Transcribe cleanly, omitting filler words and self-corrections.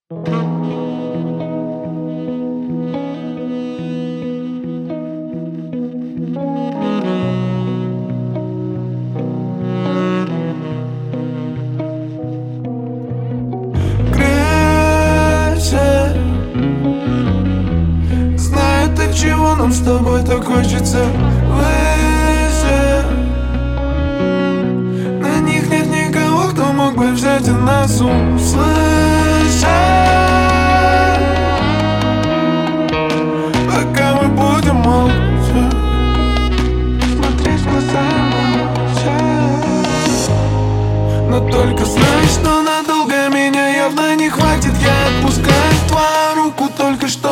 Грейся, знаю, так чего нам с тобой так хочется выше. На них нет никого, кто мог бы взять и нас услышать. Пока мы будем молчать, смотреть в глаза и молчать. Но только знай, что надолго меня явно не хватит. Я отпускаю твою руку только что.